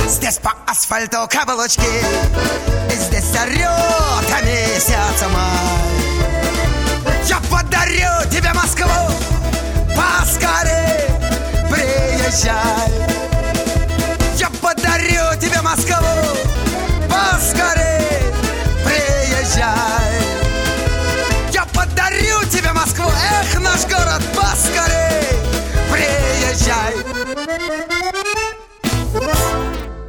Здесь по асфальту каблучки, и здесь орёт месяц май.